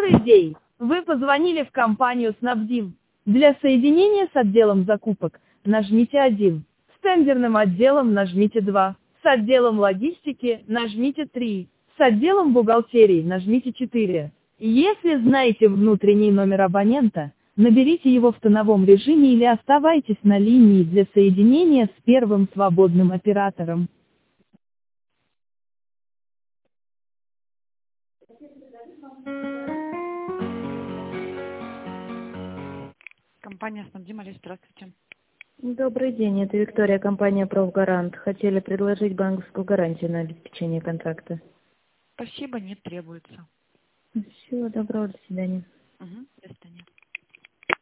Добрый день! Вы позвонили в компанию Снабдим. Для соединения с отделом закупок нажмите 1. С тендерным отделом нажмите 2. С отделом логистики нажмите 3. С отделом бухгалтерии нажмите 4. Если знаете внутренний номер абонента, наберите его в тоновом режиме или оставайтесь на линии для соединения с первым свободным оператором. Компания Снабдим, Алис, здравствуйте. Добрый день, это Виктория, компания «Профгарант». Хотели предложить банковскую гарантию на обеспечение контракта. Спасибо, не требуется. Всего доброго, до свидания. Угу, до свидания.